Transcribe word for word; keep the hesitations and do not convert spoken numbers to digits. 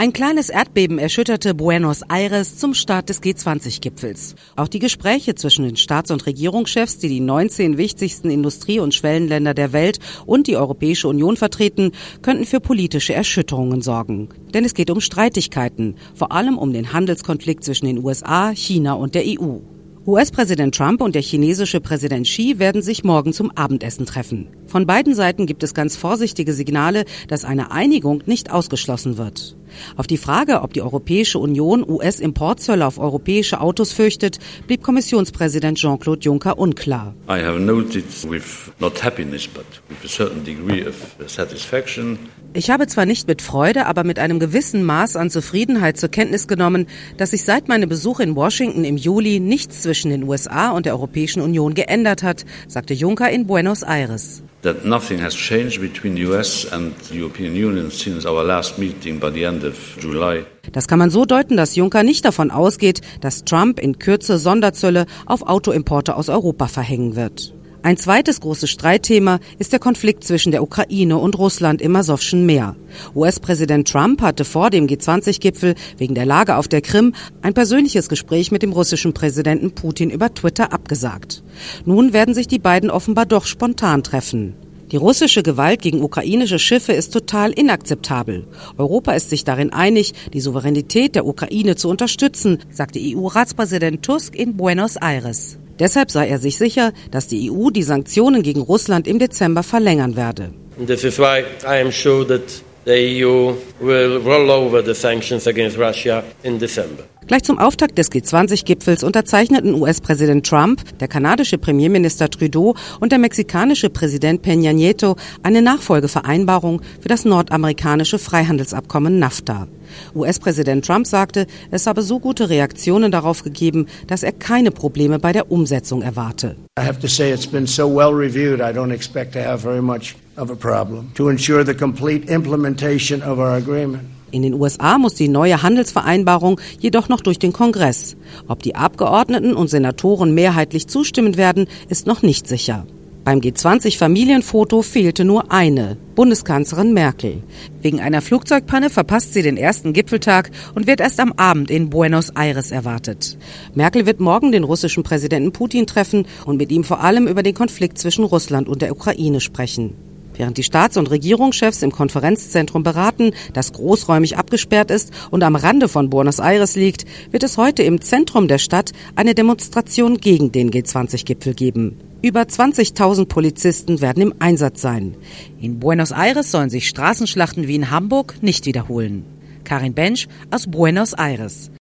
Ein kleines Erdbeben erschütterte Buenos Aires zum Start des G zwanzig Gipfels. Auch die Gespräche zwischen den Staats- und Regierungschefs, die die neunzehn wichtigsten Industrie- und Schwellenländer der Welt und die Europäische Union vertreten, könnten für politische Erschütterungen sorgen. Denn es geht um Streitigkeiten, vor allem um den Handelskonflikt zwischen den U S A, China und der E U. U S-Präsident Trump und der chinesische Präsident Xi werden sich morgen zum Abendessen treffen. Von beiden Seiten gibt es ganz vorsichtige Signale, dass eine Einigung nicht ausgeschlossen wird. Auf die Frage, ob die Europäische Union U S-Importzölle auf europäische Autos fürchtet, blieb Kommissionspräsident Jean-Claude Juncker unklar. I have noted with not happiness, but with a certain degree of satisfaction. Ich habe zwar nicht mit Freude, aber mit einem gewissen Maß an Zufriedenheit zur Kenntnis genommen, dass sich seit meinem Besuch in Washington im Juli nichts zwischen den U S A und der Europäischen Union geändert hat, sagte Juncker in Buenos Aires. That nothing has changed between the U S and the European Union since our last meeting by the end of July. Das kann man so deuten, dass Juncker nicht davon ausgeht, dass Trump in Kürze Sonderzölle auf Autoimporte aus Europa verhängen wird. Ein zweites großes Streitthema ist der Konflikt zwischen der Ukraine und Russland im Asowschen Meer. U S-Präsident Trump hatte vor dem G zwanzig Gipfel wegen der Lage auf der Krim ein persönliches Gespräch mit dem russischen Präsidenten Putin über Twitter abgesagt. Nun werden sich die beiden offenbar doch spontan treffen. Die russische Gewalt gegen ukrainische Schiffe ist total inakzeptabel. Europa ist sich darin einig, die Souveränität der Ukraine zu unterstützen, sagte E U-Ratspräsident Tusk in Buenos Aires. Deshalb sei er sich sicher, dass die E U die Sanktionen gegen Russland im Dezember verlängern werde. This is why I am sure that the E U will roll over the sanctions against Russia in December. Gleich zum Auftakt des G zwanzig Gipfels unterzeichneten U S-Präsident Trump, der kanadische Premierminister Trudeau und der mexikanische Präsident Peña Nieto eine Nachfolgevereinbarung für das nordamerikanische Freihandelsabkommen NAFTA. U S-Präsident Trump sagte, es habe so gute Reaktionen darauf gegeben, dass er keine Probleme bei der Umsetzung erwarte. I have to say it's been so well reviewed, I don't expect to have very much of a problem to ensure the complete implementation of our agreement. In den U S A muss die neue Handelsvereinbarung jedoch noch durch den Kongress. Ob die Abgeordneten und Senatoren mehrheitlich zustimmen werden, ist noch nicht sicher. Beim G zwanzig Familienfoto fehlte nur eine, Bundeskanzlerin Merkel. Wegen einer Flugzeugpanne verpasst sie den ersten Gipfeltag und wird erst am Abend in Buenos Aires erwartet. Merkel wird morgen den russischen Präsidenten Putin treffen und mit ihm vor allem über den Konflikt zwischen Russland und der Ukraine sprechen. Während die Staats- und Regierungschefs im Konferenzzentrum beraten, das großräumig abgesperrt ist und am Rande von Buenos Aires liegt, wird es heute im Zentrum der Stadt eine Demonstration gegen den G zwanzig Gipfel geben. Über zwanzigtausend Polizisten werden im Einsatz sein. In Buenos Aires sollen sich Straßenschlachten wie in Hamburg nicht wiederholen. Karin Bensch aus Buenos Aires.